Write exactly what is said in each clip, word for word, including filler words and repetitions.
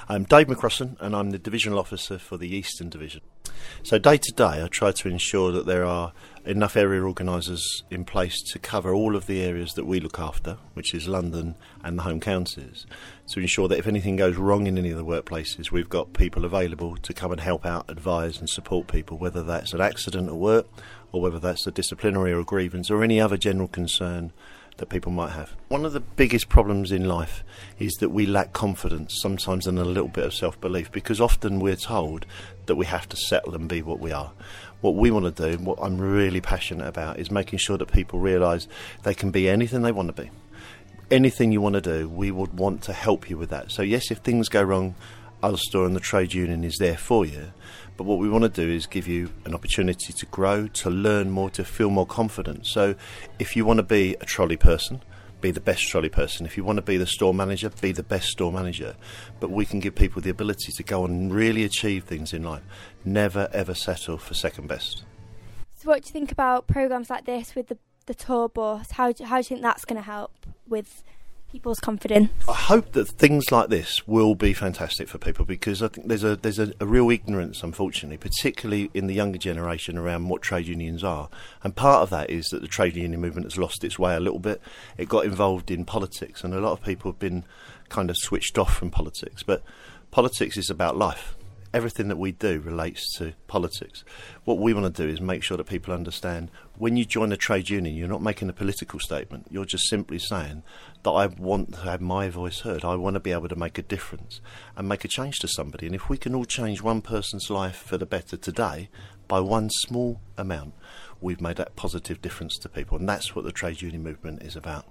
I'm Dave McCrossan and I'm the Divisional Officer for the Eastern Division. So day to day I try to ensure that there are enough area organisers in place to cover all of the areas that we look after, which is London and the home counties, to ensure that if anything goes wrong in any of the workplaces, we've got people available to come and help out, advise and support people, whether that's an accident at work or whether that's a disciplinary or a grievance or any other general concern that people might have. One of the biggest problems in life is that we lack confidence sometimes and a little bit of self-belief, because often we're told that we have to settle and be what we are. What we want to do, what I'm really passionate about, is making sure that people realise they can be anything they want to be. Anything you want to do, we would want to help you with that. So yes, if things go wrong, Ulster and the trade union is there for you, but what we want to do is give you an opportunity to grow, to learn more, to feel more confident. So if you want to be a trolley person, be the best trolley person. If you want to be the store manager, be the best store manager. But we can give people the ability to go and really achieve things in life. Never ever settle for second best. So what do you think about programmes like this with the, the tour bus? How do, how do you think that's going to help with people's confidence? I hope that things like this will be fantastic for people, because I think there's a there's a, a real ignorance, unfortunately, particularly in the younger generation, around what trade unions are. And part of that is that the trade union movement has lost its way a little bit. It got involved in politics, and a lot of people have been kind of switched off from politics. But politics is about life. Everything that we do relates to politics. What we want to do is make sure that people understand, when you join a trade union, you're not making a political statement. You're just simply saying that I want to have my voice heard. I want to be able to make a difference and make a change to somebody. And if we can all change one person's life for the better today by one small amount, we've made that positive difference to people. And that's what the trade union movement is about.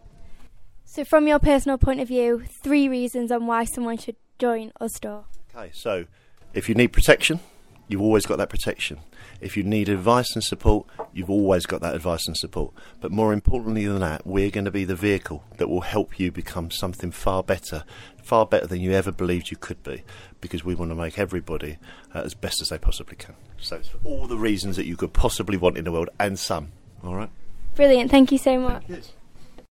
So from your personal point of view, three reasons on why someone should join Ulster. Okay, so if you need protection, you've always got that protection. If you need advice and support, you've always got that advice and support. But more importantly than that, we're going to be the vehicle that will help you become something far better, far better than you ever believed you could be, because we want to make everybody uh, as best as they possibly can. So it's for all the reasons that you could possibly want in the world, and some. All right? Brilliant, thank you so much. Yes.